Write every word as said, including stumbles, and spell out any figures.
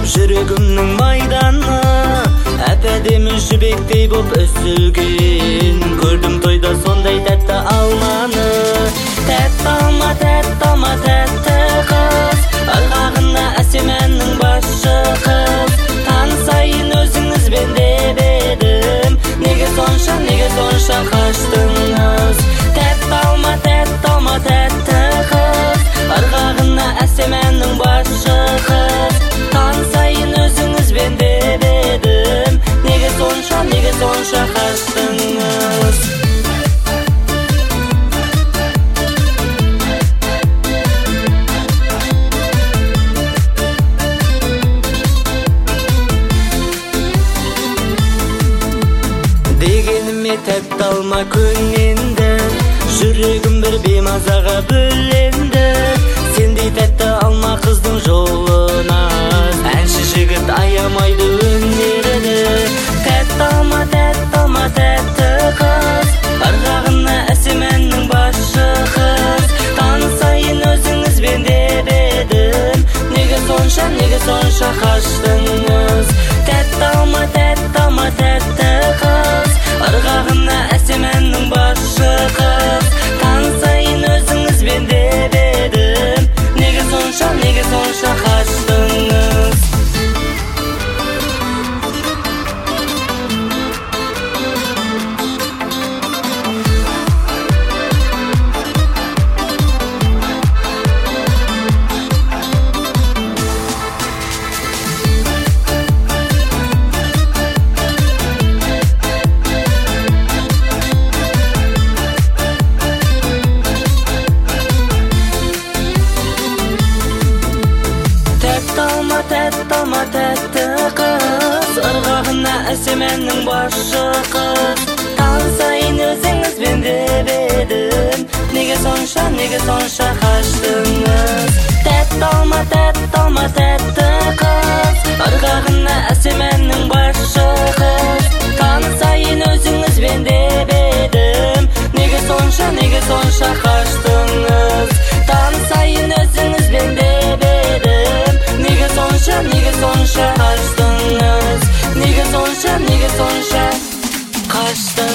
жүрегімнің майданы, әп-әдемі жібектей боп өсілген. Көрдім тойда сондай тәтті алманы. Тәтті алма, тәтті алма, тәтті қыз, ырғағына әсем әннің басшы қыз. Танысайын өзіңізбен деп едім, неге сонша, неге сонша қаштыңыз? Тәтті алма, тәтті алма, тәтті қыз, ырғағына әсем әннің басшы қыз. Танысайын өзіңізбен деп едім, неге сонша, неге сонша қаштыңыз? Дегеніме тәтті алма көненді, жүрегім бір беймазаға бөленді. Сендей тәтті алма қыздың жолына, әнші жігіт аямайды өнерді. Тәтті алма, тәтті алма, тәтті қыз, ырғағына әсем әннің басшы қыз. Танысайын өзіңізбен деп едім, неге сонша, неге сонша қаштыңыз? Тәтті алма, тәтті алма, тәтті қыз, ырғағына әсем әннің басшы қыз. Танысайын өзіңізбен деп едім, неге сонша, неге сонша қаштыңыз? Тәтті алма, тәтті қыз, ырғағына әсем әннің басшы қыз. Танысайын өзіңізбен деп едім, неге сонша, неге сонша қаштыңыз? Тәтті алма, тәтті алма, тәтті қыз, ырғағына әсем әннің басшы қыз. Танысайын өзіңізбен деп едім, неге сонша, неге сонша қаштыңыз? Танысайын өзіңізбен деп едім, неге сонша, неге сонша қаштыңыз? Неге сонша, неге сонша қаштыңыз?